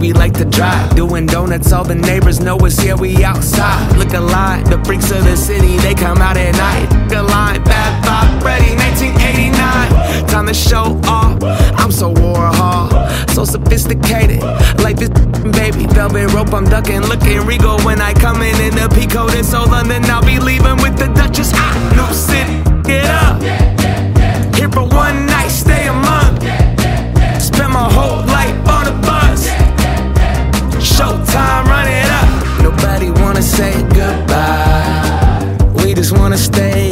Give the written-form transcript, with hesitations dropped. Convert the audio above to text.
we like to drive. Doing donuts, all the neighbors know us here, we outside. Look alive, the freaks of the city, they come out at night. Look alive, bad vibe, ready, 1989. Time to show off, I'm so Warhol, so sophisticated. Like this baby, velvet rope, I'm ducking, looking regal when I come in the Pico. This so London, I'll be leaving with the Duchess. New city, get up. Here for one night, stay a month. Spend my whole life on a bus. Showtime, run it up. Nobody wanna say goodbye. We just wanna stay